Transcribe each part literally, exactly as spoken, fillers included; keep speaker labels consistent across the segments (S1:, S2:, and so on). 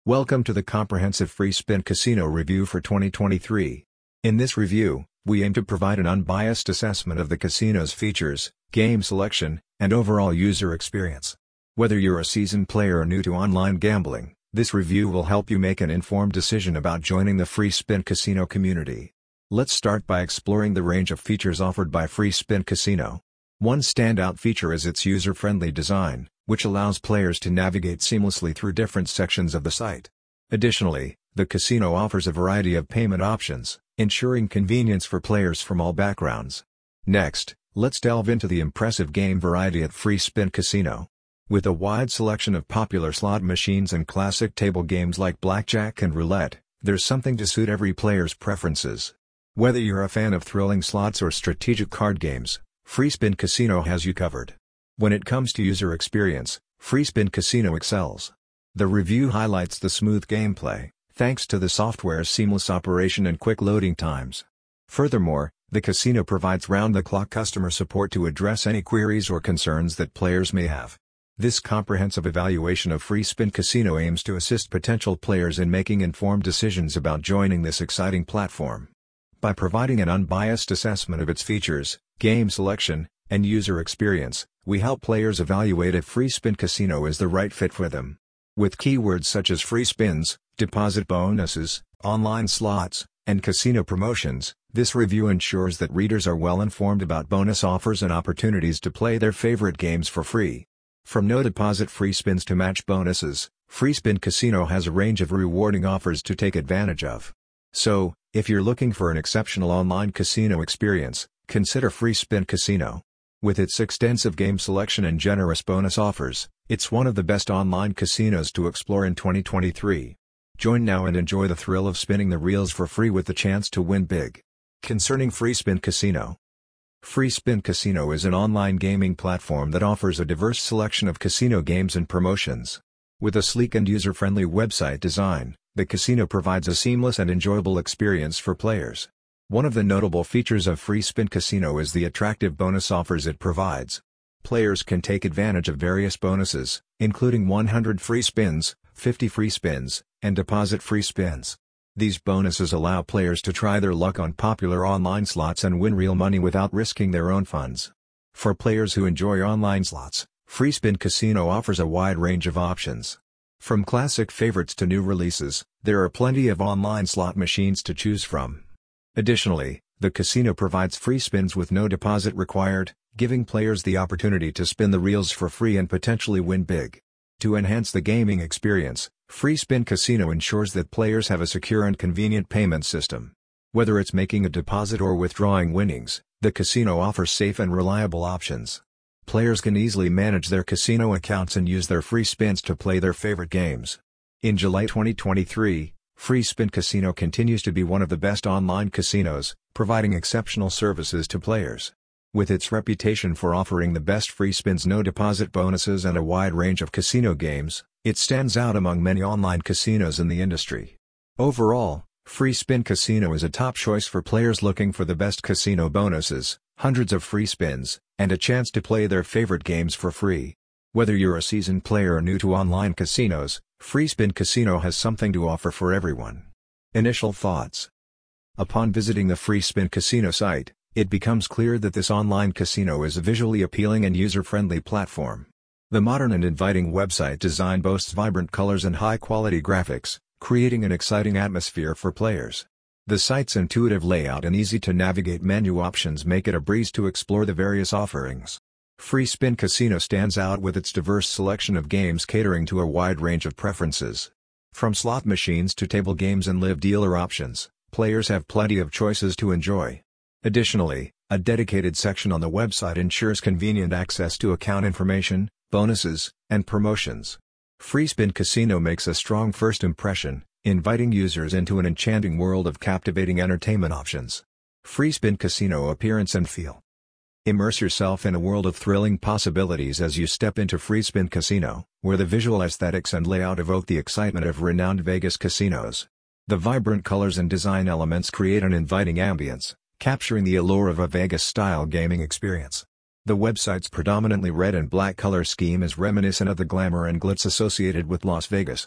S1: Welcome to the comprehensive free spin casino review for twenty twenty-three. In this review, we aim to provide an unbiased assessment of the casino's features, game selection, and overall user experience. Whether you're a seasoned player or new to online gambling, this review will help you make an informed decision about joining the free spin casino community. Let's start by exploring the range of features offered by Free Spin Casino. One standout feature is its user-friendly design, which allows players to navigate seamlessly through different sections of the site. Additionally, the casino offers a variety of payment options, ensuring convenience for players from all backgrounds. Next, let's delve into the impressive game variety at Free Spin Casino. With a wide selection of popular slot machines and classic table games like blackjack and roulette, there's something to suit every player's preferences. Whether you're a fan of thrilling slots or strategic card games, Free Spin Casino has you covered. When it comes to user experience, Free Spin Casino excels. The review highlights the smooth gameplay, thanks to the software's seamless operation and quick loading times. Furthermore, the casino provides round-the-clock customer support to address any queries or concerns that players may have. This comprehensive evaluation of Free Spin Casino aims to assist potential players in making informed decisions about joining this exciting platform. By providing an unbiased assessment of its features, game selection, and user experience, we help players evaluate if Free Spin Casino is the right fit for them. With keywords such as free spins, deposit bonuses, online slots, and casino promotions, this review ensures that readers are well informed about bonus offers and opportunities to play their favorite games for free. From no-deposit free spins to match bonuses, Free Spin Casino has a range of rewarding offers to take advantage of. So, if you're looking for an exceptional online casino experience, consider Free Spin Casino. With its extensive game selection and generous bonus offers, it's one of the best online casinos to explore in twenty twenty-three. Join now and enjoy the thrill of spinning the reels for free with the chance to win big. Concerning Free Spin Casino. Free Spin Casino is an online gaming platform that offers a diverse selection of casino games and promotions. With a sleek and user-friendly website design, the casino provides a seamless and enjoyable experience for players. One of the notable features of Free Spin Casino is the attractive bonus offers it provides. Players can take advantage of various bonuses, including one hundred free spins, fifty free spins, and deposit free spins. These bonuses allow players to try their luck on popular online slots and win real money without risking their own funds. For players who enjoy online slots, Free Spin Casino offers a wide range of options. From classic favorites to new releases, there are plenty of online slot machines to choose from. Additionally, the casino provides free spins with no deposit required, giving players the opportunity to spin the reels for free and potentially win big. To enhance the gaming experience, Free Spin Casino ensures that players have a secure and convenient payment system. Whether it's making a deposit or withdrawing winnings, the casino offers safe and reliable options. Players can easily manage their casino accounts and use their free spins to play their favorite games. In July twenty twenty-three, Free Spin Casino continues to be one of the best online casinos, providing exceptional services to players. With its reputation for offering the best free spins, no deposit bonuses, and a wide range of casino games, it stands out among many online casinos in the industry. Overall, Free Spin Casino is a top choice for players looking for the best casino bonuses, hundreds of free spins, and a chance to play their favorite games for free. Whether you're a seasoned player or new to online casinos, Free Spin Casino has something to offer for everyone. Initial thoughts. Upon visiting the Free Spin Casino site, it becomes clear that this online casino is a visually appealing and user-friendly platform. The modern and inviting website design boasts vibrant colors and high-quality graphics, creating an exciting atmosphere for players. The site's intuitive layout and easy-to-navigate menu options make it a breeze to explore the various offerings. Free Spin Casino stands out with its diverse selection of games catering to a wide range of preferences. From slot machines to table games and live dealer options, players have plenty of choices to enjoy. Additionally, a dedicated section on the website ensures convenient access to account information, bonuses, and promotions. Free Spin Casino makes a strong first impression, inviting users into an enchanting world of captivating entertainment options. Free Spin Casino appearance and feel. Immerse yourself in a world of thrilling possibilities as you step into Free Spin Casino, where the visual aesthetics and layout evoke the excitement of renowned Vegas casinos. The vibrant colors and design elements create an inviting ambience, capturing the allure of a Vegas-style gaming experience. The website's predominantly red and black color scheme is reminiscent of the glamour and glitz associated with Las Vegas.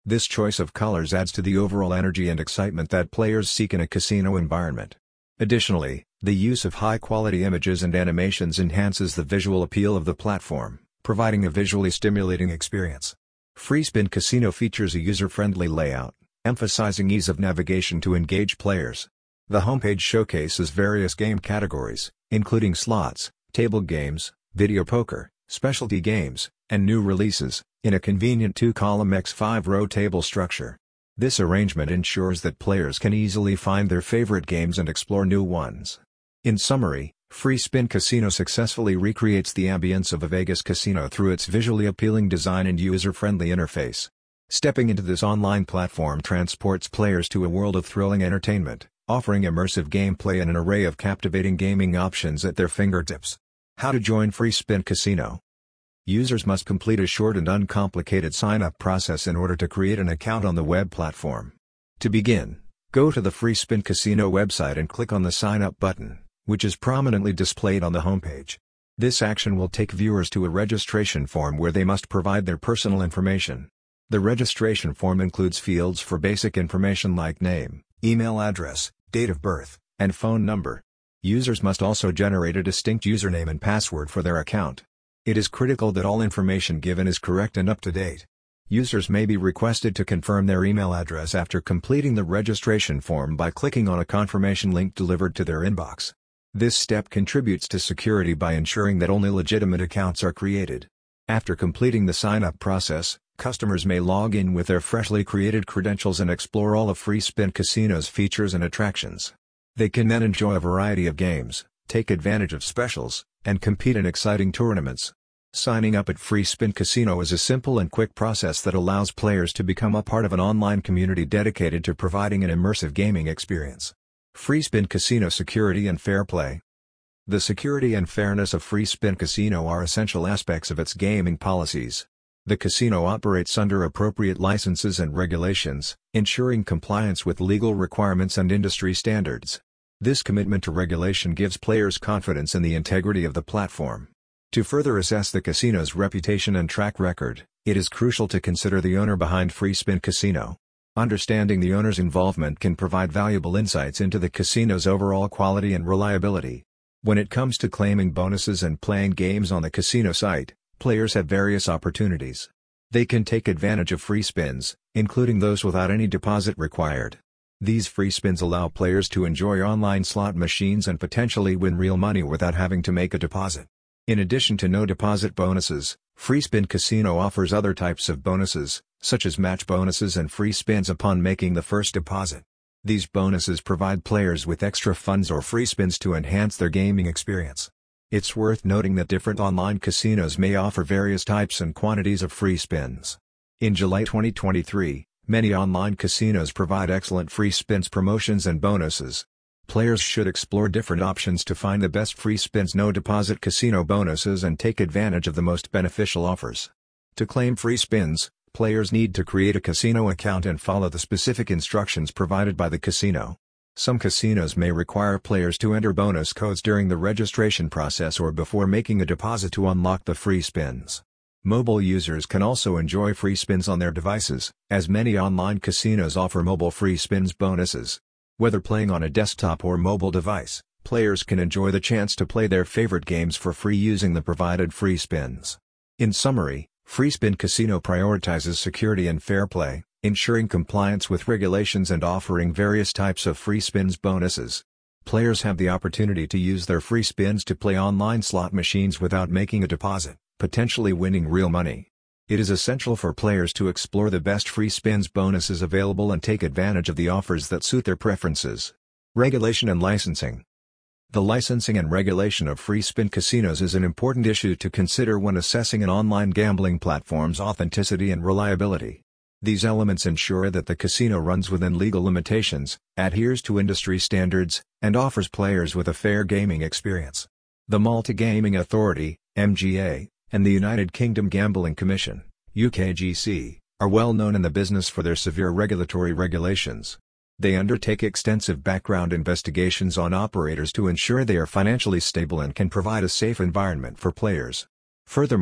S1: This choice of colors adds to the overall energy and excitement that players seek in a casino environment. Additionally, the use of high-quality images and animations enhances the visual appeal of the platform, providing a visually stimulating experience. FreeSpin Casino features a user-friendly layout, emphasizing ease of navigation to engage players. The homepage showcases various game categories, including slots, table games, video poker, specialty games, and new releases, in a convenient two-column by five-row table structure. This arrangement ensures that players can easily find their favorite games and explore new ones. In summary, FreeSpin Casino successfully recreates the ambience of a Vegas casino through its visually appealing design and user-friendly interface. Stepping into this online platform transports players to a world of thrilling entertainment, offering immersive gameplay and an array of captivating gaming options at their fingertips. How to join FreeSpin Casino? Users must complete a short and uncomplicated sign-up process in order to create an account on the web platform. To begin, go to the FreeSpin Casino website and click on the Sign Up button, which is prominently displayed on the homepage. This action will take viewers to a registration form where they must provide their personal information. The registration form includes fields for basic information like name, email address, date of birth, and phone number. Users must also generate a distinct username and password for their account. It is critical that all information given is correct and up to date. Users may be requested to confirm their email address after completing the registration form by clicking on a confirmation link delivered to their inbox. This step contributes to security by ensuring that only legitimate accounts are created. After completing the sign-up process, customers may log in with their freshly created credentials and explore all of FreeSpin Casino's features and attractions. They can then enjoy a variety of games, take advantage of specials, and compete in exciting tournaments. Signing up at FreeSpin Casino is a simple and quick process that allows players to become a part of an online community dedicated to providing an immersive gaming experience. FreeSpin Casino Security and Fair Play. The security and fairness of FreeSpin Casino are essential aspects of its gaming policies. The casino operates under appropriate licenses and regulations, ensuring compliance with legal requirements and industry standards. This commitment to regulation gives players confidence in the integrity of the platform. To further assess the casino's reputation and track record, it is crucial to consider the owner behind FreeSpin Casino. Understanding the owner's involvement can provide valuable insights into the casino's overall quality and reliability. When it comes to claiming bonuses and playing games on the casino site, players have various opportunities. They can take advantage of free spins, including those without any deposit required. These free spins allow players to enjoy online slot machines and potentially win real money without having to make a deposit. In addition to no-deposit bonuses, FreeSpin Casino offers other types of bonuses, such as match bonuses and free spins upon making the first deposit. These bonuses provide players with extra funds or free spins to enhance their gaming experience. It's worth noting that different online casinos may offer various types and quantities of free spins. In July twenty twenty-three, many online casinos provide excellent free spins promotions and bonuses. Players should explore different options to find the best free spins, no deposit casino bonuses, and take advantage of the most beneficial offers. To claim free spins, players need to create a casino account and follow the specific instructions provided by the casino. Some casinos may require players to enter bonus codes during the registration process or before making a deposit to unlock the free spins. Mobile users can also enjoy free spins on their devices, as many online casinos offer mobile free spins bonuses. Whether playing on a desktop or mobile device, players can enjoy the chance to play their favorite games for free using the provided free spins. In summary, FreeSpin Casino prioritizes security and fair play, ensuring compliance with regulations and offering various types of free spins bonuses. Players have the opportunity to use their free spins to play online slot machines without making a deposit, potentially winning real money. It is essential for players to explore the best free spins bonuses available and take advantage of the offers that suit their preferences. Regulation and licensing. The licensing and regulation of FreeSpin casinos is an important issue to consider when assessing an online gambling platform's authenticity and reliability. These elements ensure that the casino runs within legal limitations, adheres to industry standards, and offers players with a fair gaming experience. The Malta Gaming Authority, M G A, and the United Kingdom Gambling Commission, U K G C, are well known in the business for their severe regulatory regulations. They undertake extensive background investigations on operators to ensure they are financially stable and can provide a safe environment for players. Furthermore,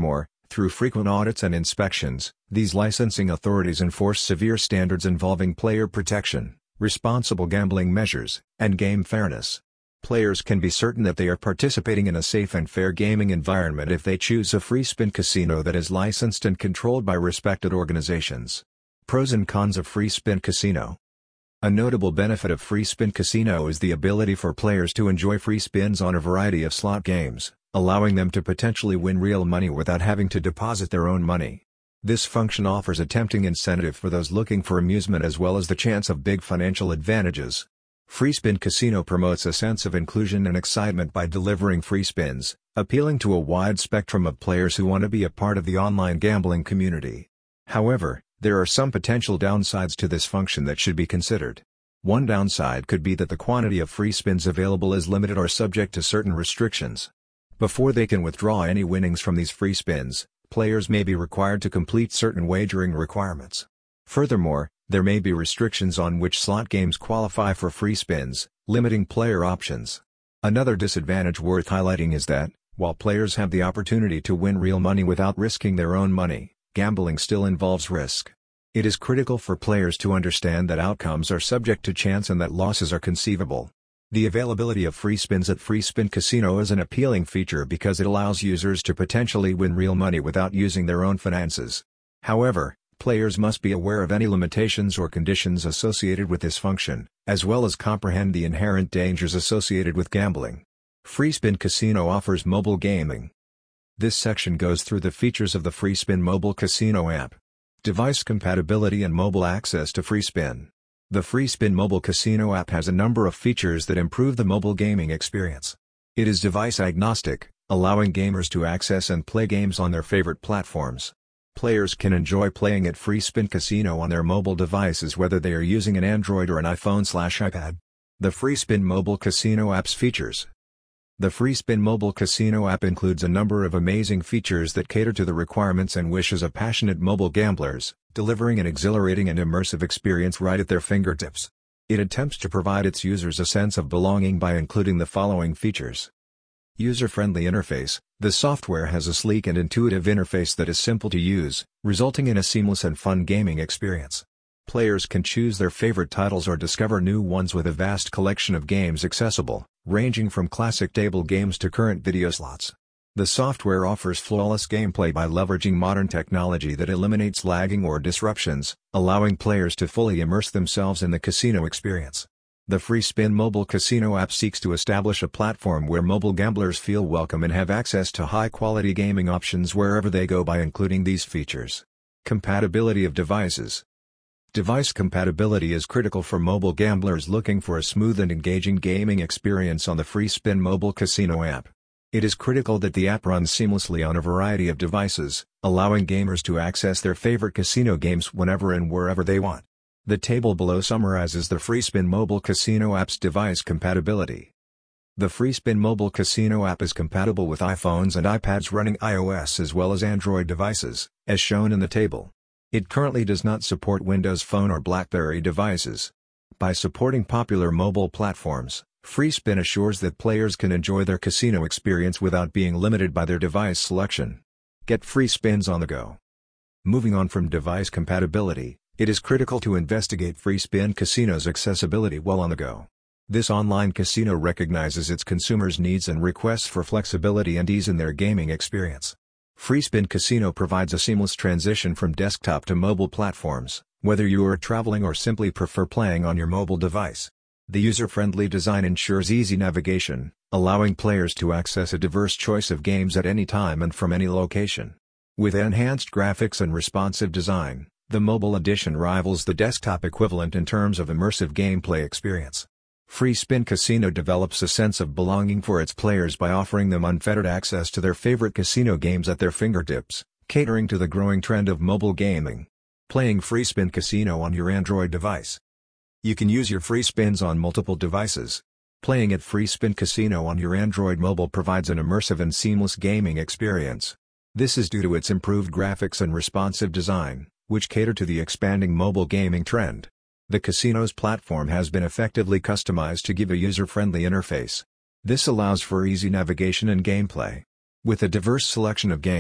S1: Through frequent audits and inspections, these licensing authorities enforce severe standards involving player protection, responsible gambling measures, and game fairness. Players can be certain that they are participating in a safe and fair gaming environment if they choose a free spin casino that is licensed and controlled by respected organizations. Pros and cons of free spin casino. A notable benefit of free spin casino is the ability for players to enjoy free spins on a variety of slot games, allowing them to potentially win real money without having to deposit their own money. This function offers a tempting incentive for those looking for amusement as well as the chance of big financial advantages. Free spin casino promotes a sense of inclusion and excitement by delivering free spins, appealing to a wide spectrum of players who want to be a part of the online gambling community. However, there are some potential downsides to this function that should be considered. One downside could be that the quantity of free spins available is limited or subject to certain restrictions. Before they can withdraw any winnings from these free spins, players may be required to complete certain wagering requirements. Furthermore, there may be restrictions on which slot games qualify for free spins, limiting player options. Another disadvantage worth highlighting is that, while players have the opportunity to win real money without risking their own money, gambling still involves risk. It is critical for players to understand that outcomes are subject to chance and that losses are conceivable. The availability of free spins at Free Spin Casino is an appealing feature because it allows users to potentially win real money without using their own finances. However, players must be aware of any limitations or conditions associated with this function, as well as comprehend the inherent dangers associated with gambling. Free Spin Casino offers mobile gaming. This section goes through the features of the Free Spin mobile casino app. Device compatibility and mobile access to Free Spin. The Free Spin mobile casino app has a number of features that improve the mobile gaming experience. It is device agnostic, allowing gamers to access and play games on their favorite platforms. Players can enjoy playing at Free Spin Casino on their mobile devices whether they are using an Android or an iPhone/iPad. The Free Spin mobile casino app's features. The Free Spin mobile casino app includes a number of amazing features that cater to the requirements and wishes of passionate mobile gamblers, delivering an exhilarating and immersive experience right at their fingertips. It attempts to provide its users a sense of belonging by including the following features. User-friendly interface. The software has a sleek and intuitive interface that is simple to use, resulting in a seamless and fun gaming experience. Players can choose their favorite titles or discover new ones with a vast collection of games accessible, ranging from classic table games to current video slots. The software offers flawless gameplay by leveraging modern technology that eliminates lagging or disruptions, allowing players to fully immerse themselves in the casino experience. The Free Spin mobile casino app seeks to establish a platform where mobile gamblers feel welcome and have access to high-quality gaming options wherever they go by including these features. Compatibility of devices. Device compatibility is critical for mobile gamblers looking for a smooth and engaging gaming experience on the Free Spin mobile casino app. It is critical that the app runs seamlessly on a variety of devices, allowing gamers to access their favorite casino games whenever and wherever they want. The table below summarizes the Free Spin mobile casino app's device compatibility. The Free Spin mobile casino app is compatible with iPhones and iPads running iOS as well as Android devices, as shown in the table. It currently does not support Windows Phone or BlackBerry devices. By supporting popular mobile platforms, Free Spin assures that players can enjoy their casino experience without being limited by their device selection. Get free spins on the go. Moving on from device compatibility, it is critical to investigate Free Spin Casino's accessibility while on the go. This online casino recognizes its consumers' needs and requests for flexibility and ease in their gaming experience. Free Spin Casino provides a seamless transition from desktop to mobile platforms, whether you are traveling or simply prefer playing on your mobile device. The user-friendly design ensures easy navigation, allowing players to access a diverse choice of games at any time and from any location. With enhanced graphics and responsive design, the mobile edition rivals the desktop equivalent in terms of immersive gameplay experience. Free Spin Casino develops a sense of belonging for its players by offering them unfettered access to their favorite casino games at their fingertips, catering to the growing trend of mobile gaming. Playing Free Spin Casino on your Android device. You can use your free spins on multiple devices. Playing at Free Spin Casino on your Android mobile provides an immersive and seamless gaming experience. This is due to its improved graphics and responsive design, which cater to the expanding mobile gaming trend. The casino's platform has been effectively customized to give a user-friendly interface. This allows for easy navigation and gameplay. With a diverse selection of games,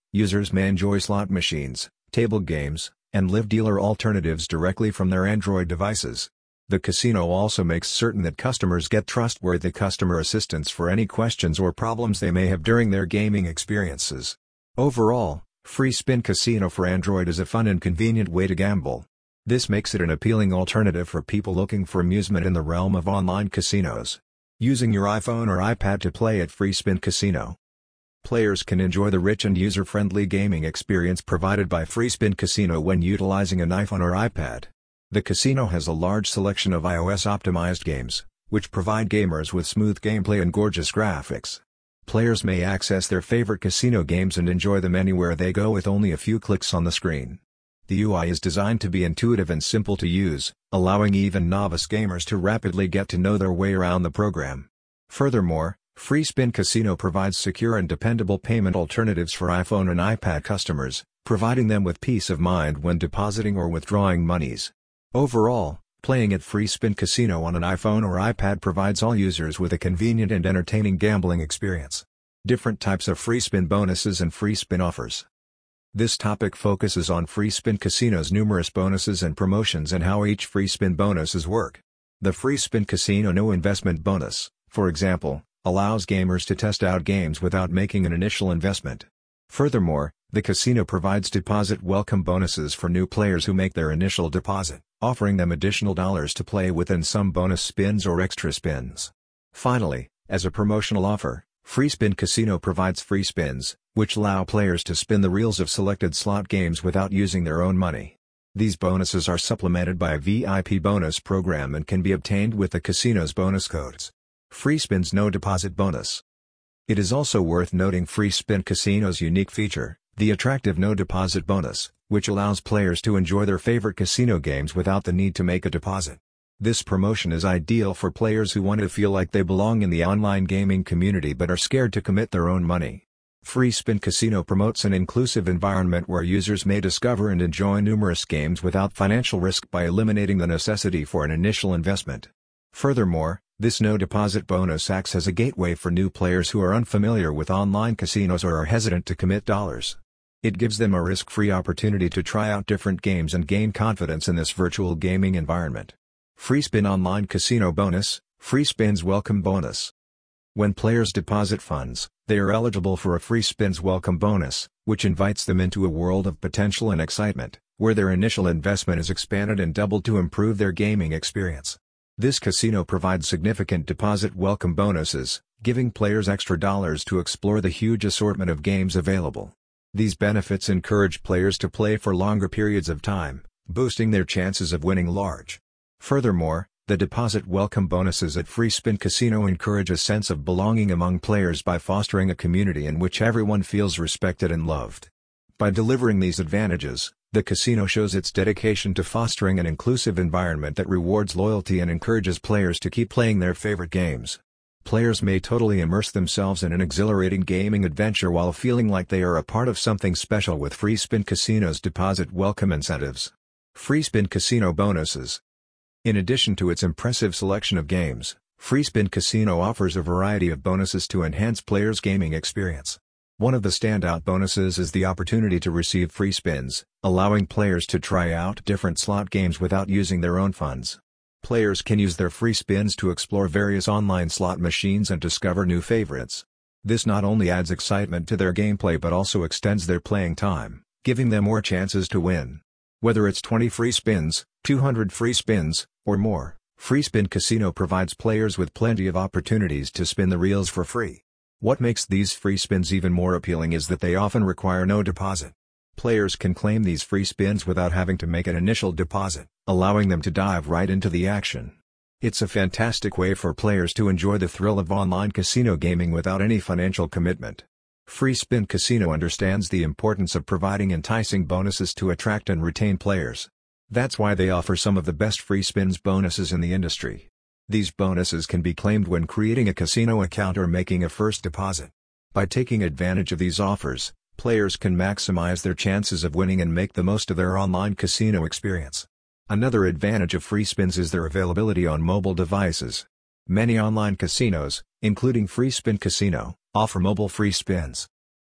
S1: Users may enjoy slot machines, table games, and live dealer alternatives directly from their Android devices. The casino also makes certain that customers get trustworthy customer assistance for any questions or problems they may have during their gaming experiences. Overall, Free Spin Casino for Android is a fun and convenient way to gamble. This makes it an appealing alternative for people looking for amusement in the realm of online casinos. Using your iPhone or iPad to play at Free Spin Casino. Players can enjoy the rich and user-friendly gaming experience provided by Free Spin Casino when utilizing an iPhone or iPad. The casino has a large selection of iOS-optimized games, which provide gamers with smooth gameplay and gorgeous graphics. Players may access their favorite casino games and enjoy them anywhere they go with only a few clicks on the screen. The U I is designed to be intuitive and simple to use, allowing even novice gamers to rapidly get to know their way around the program. Furthermore, Free Spin Casino provides secure and dependable payment alternatives for iPhone and iPad customers, providing them with peace of mind when depositing or withdrawing monies. Overall, playing at Free Spin Casino on an iPhone or iPad provides all users with a convenient and entertaining gambling experience. Different types of free spin bonuses and free spin offers. This topic focuses on Free Spin Casino's numerous bonuses and promotions and how each free spin bonuses work. The Free Spin Casino No Investment Bonus, for example, allows gamers to test out games without making an initial investment. Furthermore, the casino provides deposit welcome bonuses for new players who make their initial deposit, offering them additional dollars to play with and some bonus spins or extra spins. Finally, as a promotional offer, Free Spin Casino provides free spins, which allow players to spin the reels of selected slot games without using their own money. These bonuses are supplemented by a V I P bonus program and can be obtained with the casino's bonus codes. Free Spin's No Deposit Bonus. It is also worth noting Free Spin Casino's unique feature, the attractive No Deposit Bonus, which allows players to enjoy their favorite casino games without the need to make a deposit. This promotion is ideal for players who want to feel like they belong in the online gaming community but are scared to commit their own money. Free Spin Casino promotes an inclusive environment where users may discover and enjoy numerous games without financial risk by eliminating the necessity for an initial investment. Furthermore, this no deposit bonus acts as a gateway for new players who are unfamiliar with online casinos or are hesitant to commit dollars. It gives them a risk-free opportunity to try out different games and gain confidence in this virtual gaming environment. Free Spin Online Casino Bonus, Free Spins Welcome Bonus. When players deposit funds, they are eligible for a Free Spins Welcome Bonus, which invites them into a world of potential and excitement, where their initial investment is expanded and doubled to improve their gaming experience. This casino provides significant deposit welcome bonuses, giving players extra dollars to explore the huge assortment of games available. These benefits encourage players to play for longer periods of time, boosting their chances of winning large. Furthermore, the deposit welcome bonuses at Free Spin Casino encourage a sense of belonging among players by fostering a community in which everyone feels respected and loved. By delivering these advantages, the casino shows its dedication to fostering an inclusive environment that rewards loyalty and encourages players to keep playing their favorite games. Players may totally immerse themselves in an exhilarating gaming adventure while feeling like they are a part of something special with Free Spin Casino's deposit welcome incentives. Free Spin Casino Bonuses. In addition to its impressive selection of games, Free Spin Casino offers a variety of bonuses to enhance players' gaming experience. One of the standout bonuses is the opportunity to receive free spins, allowing players to try out different slot games without using their own funds. Players can use their free spins to explore various online slot machines and discover new favorites. This not only adds excitement to their gameplay but also extends their playing time, giving them more chances to win. Whether it's twenty free spins, two hundred free spins, or more, Free Spin Casino provides players with plenty of opportunities to spin the reels for free. What makes these free spins even more appealing is that they often require no deposit. Players can claim these free spins without having to make an initial deposit, allowing them to dive right into the action. It's a fantastic way for players to enjoy the thrill of online casino gaming without any financial commitment. Free Spin Casino understands the importance of providing enticing bonuses to attract and retain players. That's why they offer some of the best free spins bonuses in the industry. These bonuses can be claimed when creating a casino account or making a first deposit. By taking advantage of these offers, players can maximize their chances of winning and make the most of their online casino experience. Another advantage of free spins is their availability on mobile devices. Many online casinos, including Free Spin Casino, offer mobile free spins.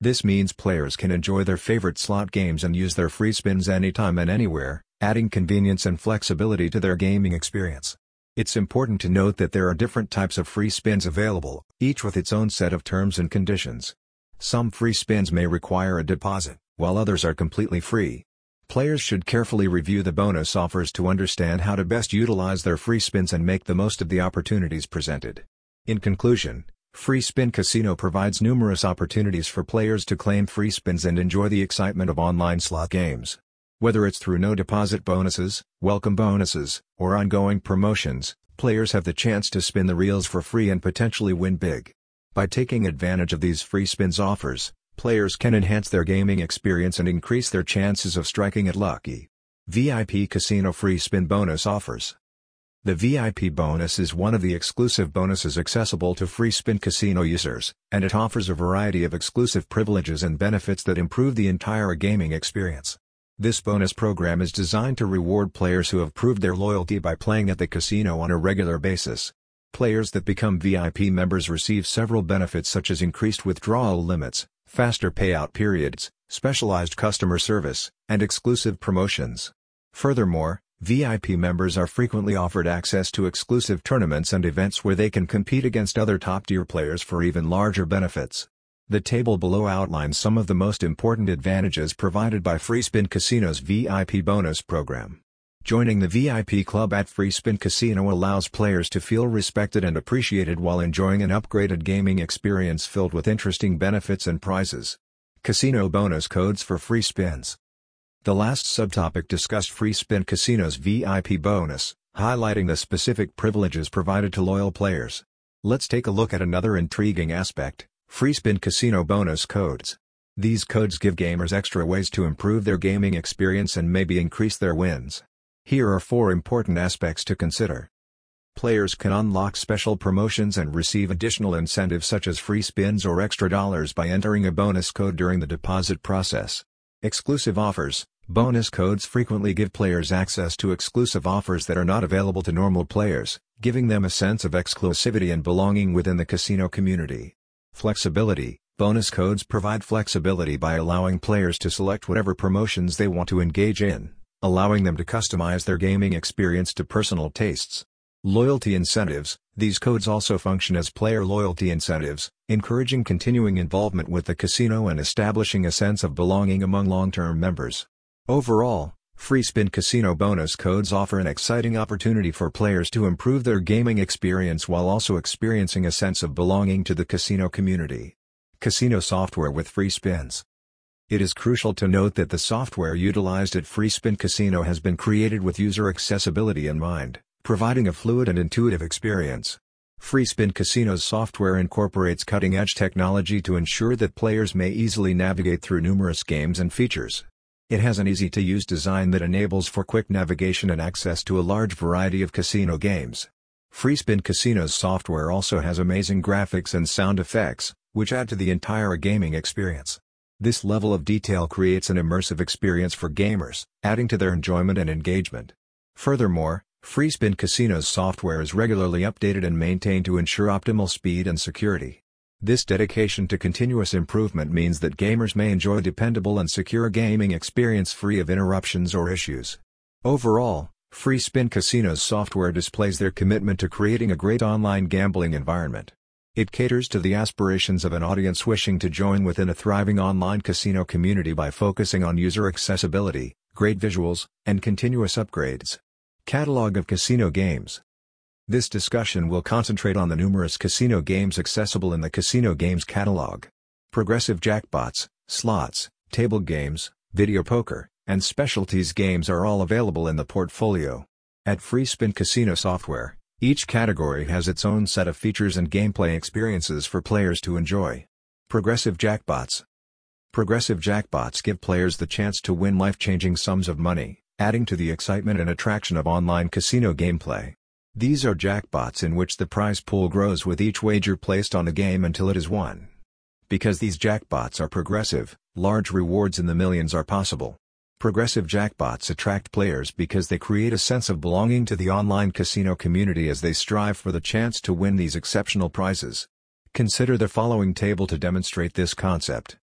S1: This means players can enjoy their favorite slot games and use their free spins anytime and anywhere, adding convenience and flexibility to their gaming experience. It's important to note that there are different types of free spins available, each with its own set of terms and conditions. Some free spins may require a deposit, while others are completely free. Players should carefully review the bonus offers to understand how to best utilize their free spins and make the most of the opportunities presented. In conclusion, Free Spin Casino provides numerous opportunities for players to claim free spins and enjoy the excitement of online slot games. Whether it's through no-deposit bonuses, welcome bonuses, or ongoing promotions, players have the chance to spin the reels for free and potentially win big. By taking advantage of these free spins offers, players can enhance their gaming experience and increase their chances of striking it lucky. V I P Casino Free Spin Bonus Offers. The V I P bonus is one of the exclusive bonuses accessible to Free Spin Casino users, and it offers a variety of exclusive privileges and benefits that improve the entire gaming experience. This bonus program is designed to reward players who have proved their loyalty by playing at the casino on a regular basis. Players that become V I P members receive several benefits such as increased withdrawal limits, faster payout periods, specialized customer service, and exclusive promotions. Furthermore, V I P members are frequently offered access to exclusive tournaments and events where they can compete against other top-tier players for even larger benefits. The table below outlines some of the most important advantages provided by Free Spin Casino's V I P bonus program. Joining the V I P club at Free Spin Casino allows players to feel respected and appreciated while enjoying an upgraded gaming experience filled with interesting benefits and prizes. Casino bonus codes for free spins. The last subtopic discussed Free Spin Casino's V I P bonus, highlighting the specific privileges provided to loyal players. Let's take a look at another intriguing aspect: Free Spin Casino bonus codes. These codes give gamers extra ways to improve their gaming experience and maybe increase their wins. Here are four important aspects to consider. Players can unlock special promotions and receive additional incentives such as free spins or extra dollars by entering a bonus code during the deposit process. Exclusive offers. Bonus codes frequently give players access to exclusive offers that are not available to normal players, giving them a sense of exclusivity and belonging within the casino community. Flexibility. Bonus codes provide flexibility by allowing players to select whatever promotions they want to engage in, allowing them to customize their gaming experience to personal tastes. Loyalty incentives. These codes also function as player loyalty incentives, encouraging continuing involvement with the casino and establishing a sense of belonging among long-term members. Overall, Free Spin Casino bonus codes offer an exciting opportunity for players to improve their gaming experience while also experiencing a sense of belonging to the casino community. Casino software with free spins. It is crucial to note that the software utilized at Free Spin Casino has been created with user accessibility in mind, providing a fluid and intuitive experience. Free Spin Casino's software incorporates cutting-edge technology to ensure that players may easily navigate through numerous games and features. It has an easy-to-use design that enables for quick navigation and access to a large variety of casino games. Free Spin Casino's software also has amazing graphics and sound effects, which add to the entire gaming experience. This level of detail creates an immersive experience for gamers, adding to their enjoyment and engagement. Furthermore, Free Spin Casino's software is regularly updated and maintained to ensure optimal speed and security. This dedication to continuous improvement means that gamers may enjoy a dependable and secure gaming experience free of interruptions or issues. Overall, Free Spin Casino's software displays their commitment to creating a great online gambling environment. It caters to the aspirations of an audience wishing to join within a thriving online casino community by focusing on user accessibility, great visuals, and continuous upgrades. Catalog of casino games. This discussion will concentrate on the numerous casino games accessible in the Casino Games catalog. Progressive jackpots, slots, table games, video poker, and specialties games are all available in the portfolio. At Free Spin Casino software, each category has its own set of features and gameplay experiences for players to enjoy. Progressive jackpots. Progressive jackpots give players the chance to win life-changing sums of money, adding to the excitement and attraction of online casino gameplay. These are jackpots in which the prize pool grows with each wager placed on the game until it is won. Because these jackpots are progressive, large rewards in the millions are possible. Progressive jackpots attract players because they create a sense of belonging to the online casino community as they strive for the chance to win these exceptional prizes. Consider the following table to demonstrate this concept.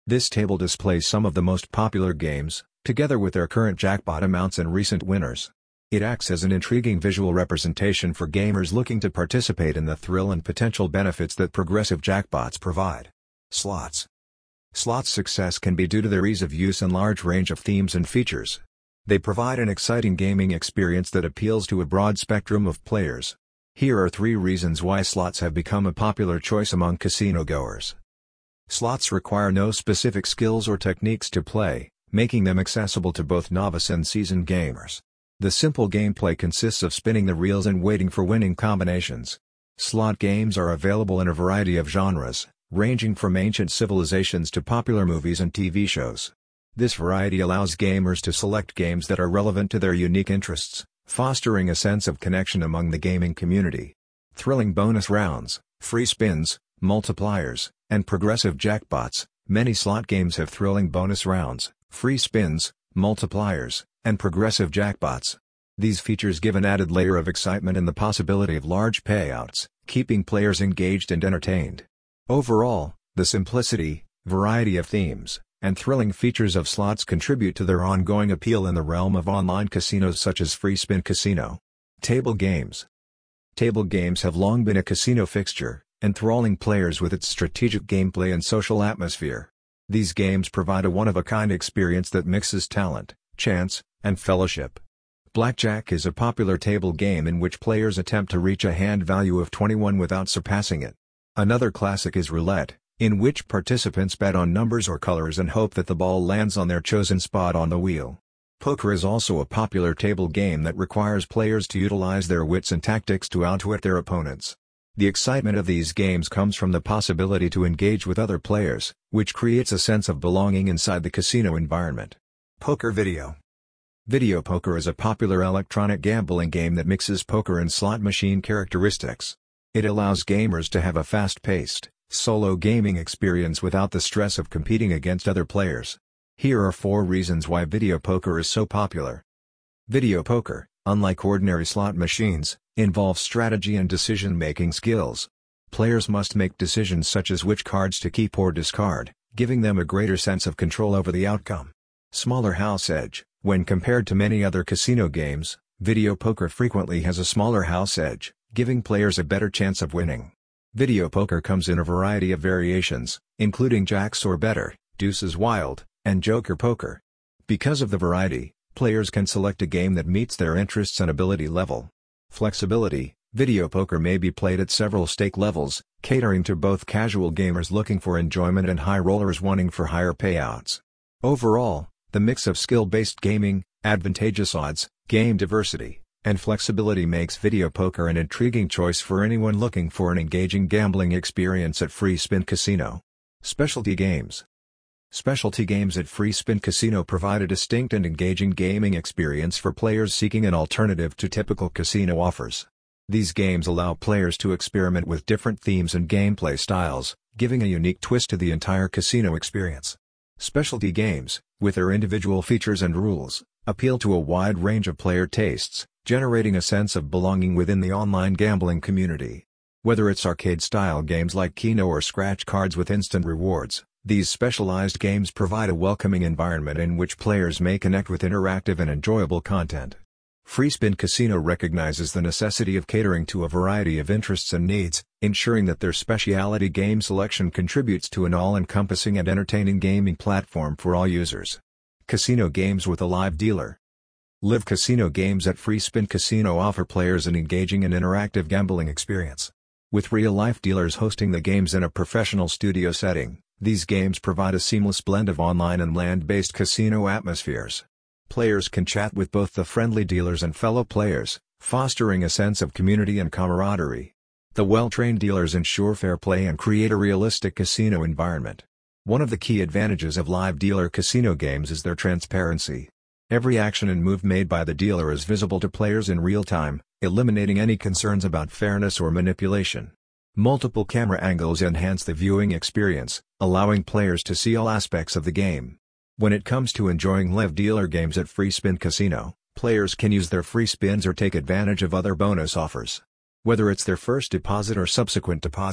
S1: This table displays some of the most popular games, together with their current jackpot amounts and recent winners. It acts as an intriguing visual representation for gamers looking to participate in the thrill and potential benefits that progressive jackpots provide. Slots. Slots' success can be due to their ease of use and large range of themes and features. They provide an exciting gaming experience that appeals to a broad spectrum of players. Here are three reasons why slots have become a popular choice among casino goers. Slots require no specific skills or techniques to play, making them accessible to both novice and seasoned gamers. The simple gameplay consists of spinning the reels and waiting for winning combinations. Slot games are available in a variety of genres, ranging from ancient civilizations to popular movies and T V shows. This variety allows gamers to select games that are relevant to their unique interests, fostering a sense of connection among the gaming community. Thrilling bonus rounds, free spins, multipliers, and progressive jackpots. Many slot games have thrilling bonus rounds, free spins, multipliers, and progressive jackpots. These features give an added layer of excitement and the possibility of large payouts, keeping players engaged and entertained. Overall, the simplicity, variety of themes, and thrilling features of slots contribute to their ongoing appeal in the realm of online casinos such as Free Spin Casino. Table games. Table games have long been a casino fixture, enthralling players with its strategic gameplay and social atmosphere. These games provide a one-of-a-kind experience that mixes talent, chance, and fellowship. Blackjack is a popular table game in which players attempt to reach a hand value of twenty-one without surpassing it. Another classic is roulette, in which participants bet on numbers or colors and hope that the ball lands on their chosen spot on the wheel. Poker is also a popular table game that requires players to utilize their wits and tactics to outwit their opponents. The excitement of these games comes from the possibility to engage with other players, which creates a sense of belonging inside the casino environment. Poker video. Video poker is a popular electronic gambling game that mixes poker and slot machine characteristics. It allows gamers to have a fast-paced, solo gaming experience without the stress of competing against other players. Here are four reasons why video poker is so popular. Video poker, unlike ordinary slot machines, involves strategy and decision-making skills. Players must make decisions such as which cards to keep or discard, giving them a greater sense of control over the outcome. Smaller house edge. When compared to many other casino games, video poker frequently has a smaller house edge, giving players a better chance of winning. Video poker comes in a variety of variations, including jacks or better, deuces wild, and joker poker. Because of the variety, players can select a game that meets their interests and ability level. Flexibility. Video poker may be played at several stake levels, catering to both casual gamers looking for enjoyment and high rollers wanting for higher payouts. Overall, the mix of skill-based gaming, advantageous odds, game diversity, and flexibility makes video poker an intriguing choice for anyone looking for an engaging gambling experience at Free Spin Casino. Specialty games. Specialty games at Free Spin Casino provide a distinct and engaging gaming experience for players seeking an alternative to typical casino offers. These games allow players to experiment with different themes and gameplay styles, giving a unique twist to the entire casino experience. Specialty games, with their individual features and rules, appeal to a wide range of player tastes, generating a sense of belonging within the online gambling community. Whether it's arcade-style games like Keno or scratch cards with instant rewards, these specialized games provide a welcoming environment in which players may connect with interactive and enjoyable content. Free Spin Casino recognizes the necessity of catering to a variety of interests and needs, ensuring that their specialty game selection contributes to an all-encompassing and entertaining gaming platform for all users. Casino games with a live dealer. Live casino games at Free Spin Casino offer players an engaging and interactive gambling experience. With real-life dealers hosting the games in a professional studio setting, these games provide a seamless blend of online and land-based casino atmospheres. Players can chat with both the friendly dealers and fellow players, fostering a sense of community and camaraderie. The well-trained dealers ensure fair play and create a realistic casino environment. One of the key advantages of live dealer casino games is their transparency. Every action and move made by the dealer is visible to players in real time, eliminating any concerns about fairness or manipulation. Multiple camera angles enhance the viewing experience, allowing players to see all aspects of the game. When it comes to enjoying live dealer games at Free Spin Casino, players can use their free spins or take advantage of other bonus offers. Whether it's their first deposit or subsequent deposits,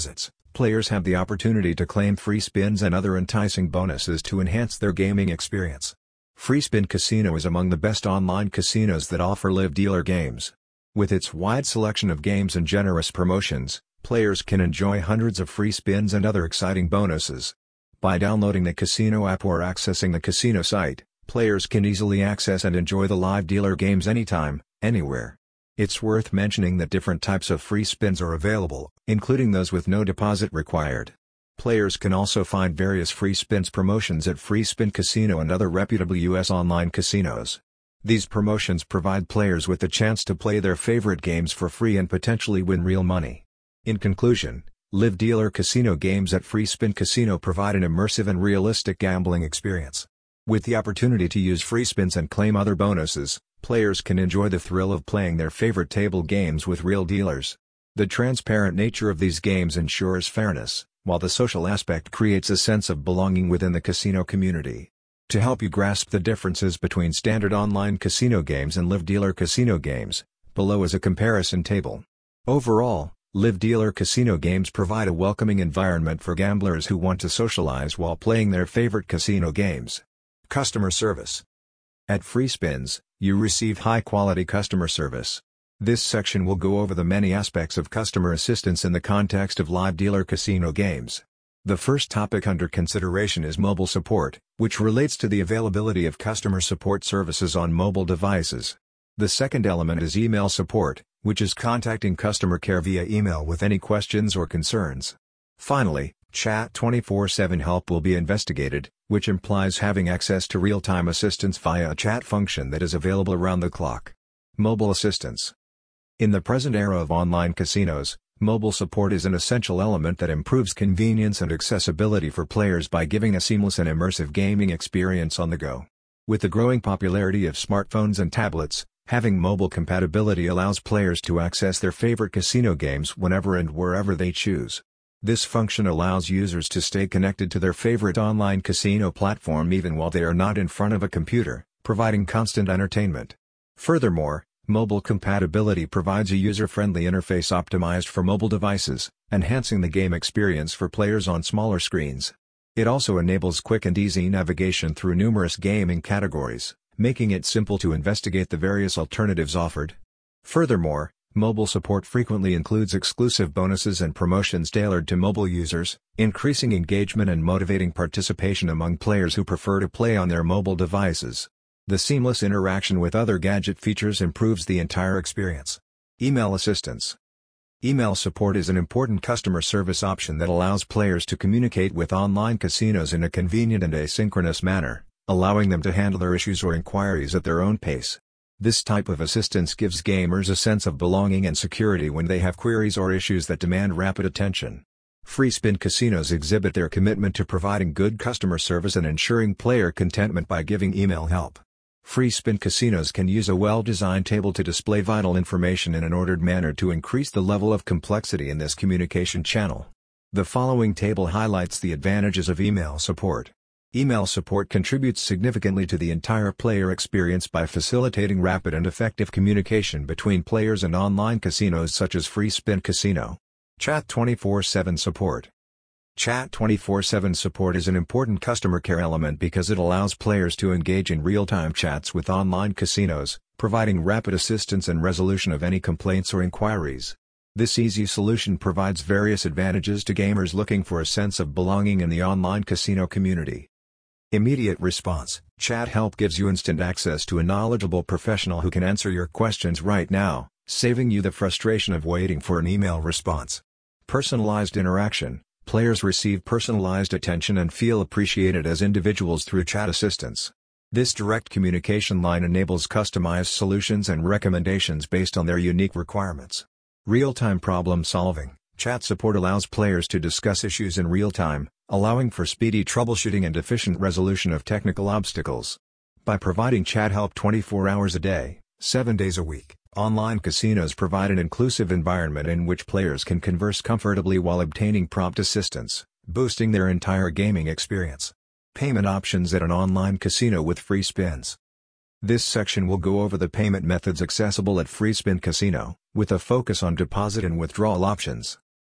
S1: Players have the opportunity to claim free spins and other enticing bonuses to enhance their gaming experience. FreeSpin Casino is among the best online casinos that offer live dealer games. With its wide selection of games and generous promotions, players can enjoy hundreds of free spins and other exciting bonuses. By downloading the casino app or accessing the casino site, players can easily access and enjoy the live dealer games anytime, anywhere. It's worth mentioning that different types of free spins are available, including those with no deposit required. Players can also find various free spins promotions at FreeSpin Casino and other reputable U S online casinos. These promotions provide players with the chance to play their favorite games for free and potentially win real money. In conclusion, live dealer casino games at FreeSpin Casino provide an immersive and realistic gambling experience. With the opportunity to use free spins and claim other bonuses, players can enjoy the thrill of playing their favorite table games with real dealers. The transparent nature of these games ensures fairness, while the social aspect creates a sense of belonging within the casino community. To help you grasp the differences between standard online casino games and live dealer casino games, below is a comparison table. Overall, live dealer casino games provide a welcoming environment for gamblers who want to socialize while playing their favorite casino games. Customer service. At FreeSpins, you receive high-quality customer service. This section will go over the many aspects of customer assistance in the context of live dealer casino games. The first topic under consideration is mobile support, which relates to the availability of customer support services on mobile devices. The second element is email support, which is contacting customer care via email with any questions or concerns. Finally, Chat twenty-four seven help will be investigated, which implies having access to real-time assistance via a chat function that is available around the clock. Mobile assistance. In the present era of online casinos, mobile support is an essential element that improves convenience and accessibility for players by giving a seamless and immersive gaming experience on the go. With the growing popularity of smartphones and tablets, having mobile compatibility allows players to access their favorite casino games whenever and wherever they choose. This function allows users to stay connected to their favorite online casino platform even while they are not in front of a computer, providing constant entertainment. Furthermore, mobile compatibility provides a user-friendly interface optimized for mobile devices, enhancing the game experience for players on smaller screens. It also enables quick and easy navigation through numerous gaming categories, making it simple to investigate the various alternatives offered. Furthermore, mobile support frequently includes exclusive bonuses and promotions tailored to mobile users, increasing engagement and motivating participation among players who prefer to play on their mobile devices. The seamless interaction with other gadget features improves the entire experience. Email assistance. Email support is an important customer service option that allows players to communicate with online casinos in a convenient and asynchronous manner, allowing them to handle their issues or inquiries at their own pace. This type of assistance gives gamers a sense of belonging and security when they have queries or issues that demand rapid attention. FreeSpin casinos exhibit their commitment to providing good customer service and ensuring player contentment by giving email help. FreeSpin casinos can use a well-designed table to display vital information in an ordered manner to increase the level of complexity in this communication channel. The following table highlights the advantages of email support. Email support contributes significantly to the entire player experience by facilitating rapid and effective communication between players and online casinos such as FreeSpin Casino. Chat twenty-four seven support. Chat twenty-four seven support is an important customer care element because it allows players to engage in real-time chats with online casinos, providing rapid assistance and resolution of any complaints or inquiries. This easy solution provides various advantages to gamers looking for a sense of belonging in the online casino community. Immediate response. Chat help gives you instant access to a knowledgeable professional who can answer your questions right now, saving you the frustration of waiting for an email response. Personalized interaction. Players receive personalized attention and feel appreciated as individuals through chat assistance. This direct communication line enables customized solutions and recommendations based on their unique requirements. Real-time problem solving. Chat support allows players to discuss issues in real time, allowing for speedy troubleshooting and efficient resolution of technical obstacles. By providing chat help twenty-four hours a day, seven days a week, online casinos provide an inclusive environment in which players can converse comfortably while obtaining prompt assistance, boosting their entire gaming experience. Payment options at an online casino with free spins. This section will go over the payment methods accessible at FreeSpin Casino, with a focus on deposit and withdrawal options.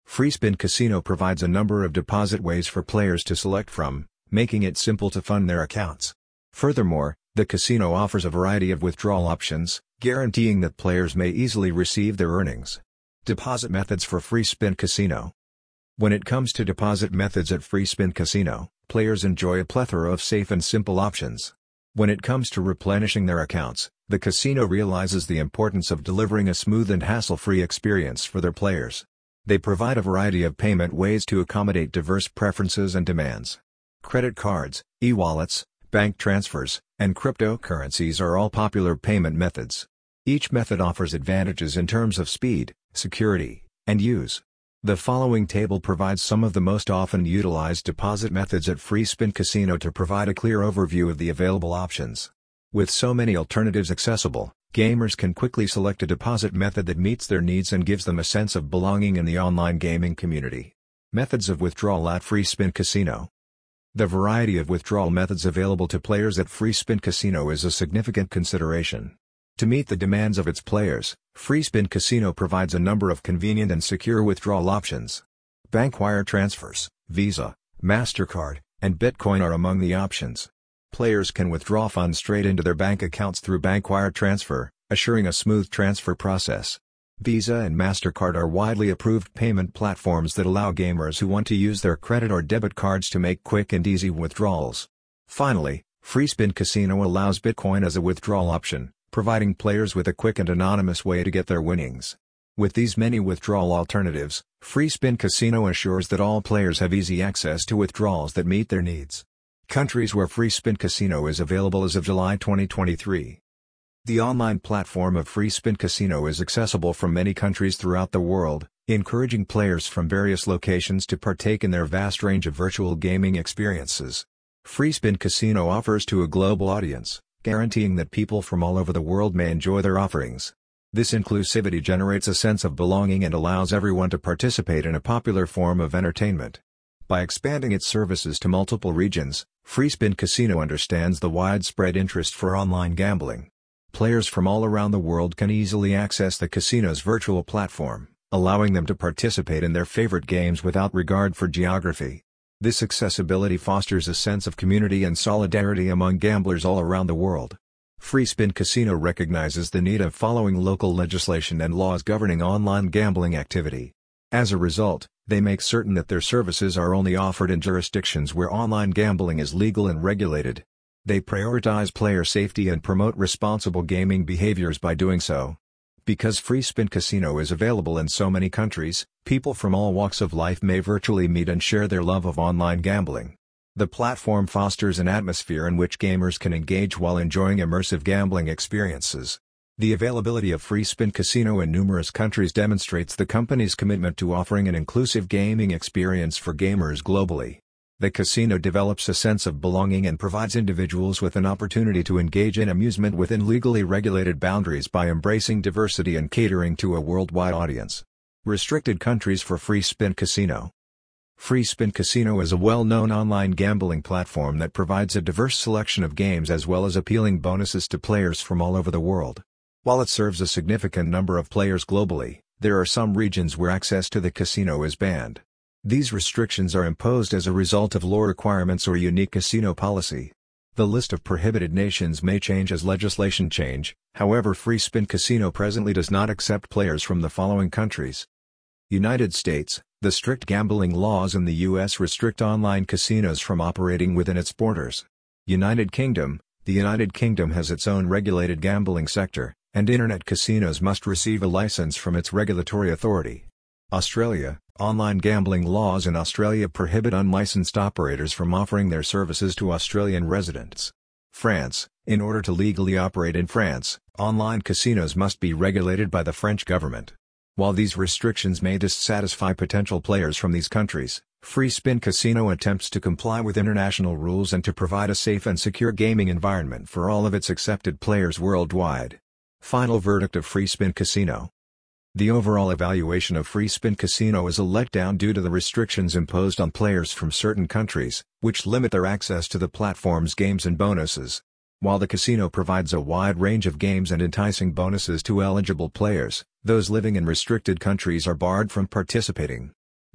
S1: FreeSpin Casino provides a number of deposit ways for players to select from, making it simple to fund their accounts. Furthermore, the casino offers a variety of withdrawal options, guaranteeing that players may easily receive their earnings. Deposit methods for FreeSpin Casino. When it comes to deposit methods at FreeSpin Casino, players enjoy a plethora of safe and simple options. When it comes to replenishing their accounts, the casino realizes the importance of delivering a smooth and hassle-free experience for their players. They provide a variety of payment ways to accommodate diverse preferences and demands. Credit cards, e-wallets, bank transfers, and cryptocurrencies are all popular payment methods. Each method offers advantages in terms of speed, security, and use. The following table provides some of the most often utilized deposit methods at FreeSpin Casino to provide a clear overview of the available options. With so many alternatives accessible, gamers can quickly select a deposit method that meets their needs and gives them a sense of belonging in the online gaming community. Methods of withdrawal at FreeSpin Casino. The variety of withdrawal methods available to players at FreeSpin Casino is a significant consideration. To meet the demands of its players, FreeSpin Casino provides a number of convenient and secure withdrawal options. Bank wire transfers, Visa, MasterCard, and Bitcoin are among the options. Players can withdraw funds straight into their bank accounts through bank wire transfer, assuring a smooth transfer process. Visa and MasterCard are widely approved payment platforms that allow gamers who want to use their credit or debit cards to make quick and easy withdrawals. Finally, FreeSpin Casino allows Bitcoin as a withdrawal option, providing players with a quick and anonymous way to get their winnings. With these many withdrawal alternatives, FreeSpin Casino assures that all players have easy access to withdrawals that meet their needs. Countries where FreeSpin Casino is available as of July twenty twenty-three. The online platform of FreeSpin Casino is accessible from many countries throughout the world, encouraging players from various locations to partake in their vast range of virtual gaming experiences. FreeSpin Casino offers to a global audience, guaranteeing that people from all over the world may enjoy their offerings. This inclusivity generates a sense of belonging and allows everyone to participate in a popular form of entertainment. By expanding its services to multiple regions, FreeSpin Casino understands the widespread interest for online gambling. Players from all around the world can easily access the casino's virtual platform, allowing them to participate in their favorite games without regard for geography. This accessibility fosters a sense of community and solidarity among gamblers all around the world. FreeSpin Casino recognizes the need of following local legislation and laws governing online gambling activity. As a result, they make certain that their services are only offered in jurisdictions where online gambling is legal and regulated. They prioritize player safety and promote responsible gaming behaviors by doing so. Because FreeSpin Casino is available in so many countries, people from all walks of life may virtually meet and share their love of online gambling. The platform fosters an atmosphere in which gamers can engage while enjoying immersive gambling experiences. The availability of FreeSpin Casino in numerous countries demonstrates the company's commitment to offering an inclusive gaming experience for gamers globally. The casino develops a sense of belonging and provides individuals with an opportunity to engage in amusement within legally regulated boundaries by embracing diversity and catering to a worldwide audience. Restricted countries for FreeSpin Casino. FreeSpin Casino is a well-known online gambling platform that provides a diverse selection of games as well as appealing bonuses to players from all over the world. While it serves a significant number of players globally, there are some regions where access to the casino is banned. These restrictions are imposed as a result of law requirements or unique casino policy. The list of prohibited nations may change as legislation change, however FreeSpin Casino presently does not accept players from the following countries. United States. The strict gambling laws in the U S restrict online casinos from operating within its borders. United Kingdom. The United Kingdom has its own regulated gambling sector, and internet casinos must receive a license from its regulatory authority. Australia. Online gambling laws in Australia prohibit unlicensed operators from offering their services to Australian residents. France. In order to legally operate in France, online casinos must be regulated by the French government. While these restrictions may dissatisfy potential players from these countries, FreeSpin Casino attempts to comply with international rules and to provide a safe and secure gaming environment for all of its accepted players worldwide. Final verdict of FreeSpin Casino. The overall evaluation of FreeSpin Casino is a letdown due to the restrictions imposed on players from certain countries, which limit their access to the platform's games and bonuses. While the casino provides a wide range of games and enticing bonuses to eligible players, those living in restricted countries are barred from participating.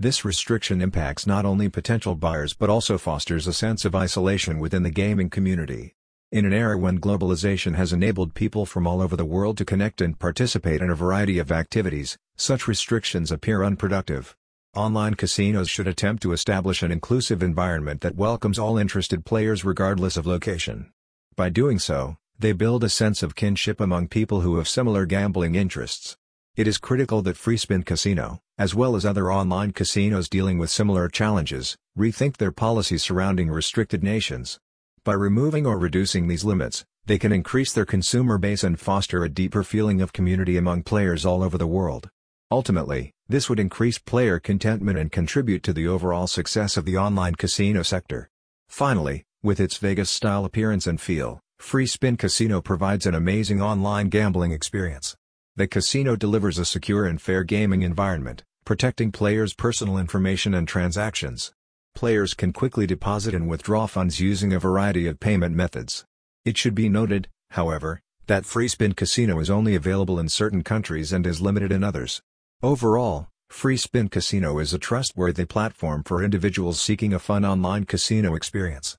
S1: This restriction impacts not only potential buyers but also fosters a sense of isolation within the gaming community. In an era when globalization has enabled people from all over the world to connect and participate in a variety of activities, such restrictions appear unproductive. Online casinos should attempt to establish an inclusive environment that welcomes all interested players regardless of location. By doing so, they build a sense of kinship among people who have similar gambling interests. It is critical that FreeSpin Casino, as well as other online casinos dealing with similar challenges, rethink their policies surrounding restricted nations. By removing or reducing these limits, they can increase their consumer base and foster a deeper feeling of community among players all over the world. Ultimately, this would increase player contentment and contribute to the overall success of the online casino sector. Finally, with its Vegas-style appearance and feel, FreeSpin Casino provides an amazing online gambling experience. The casino delivers a secure and fair gaming environment, protecting players' personal information and transactions. Players can quickly deposit and withdraw funds using a variety of payment methods. It should be noted, however, that FreeSpin Casino is only available in certain countries and is limited in others. Overall, FreeSpin Casino is a trustworthy platform for individuals seeking a fun online casino experience.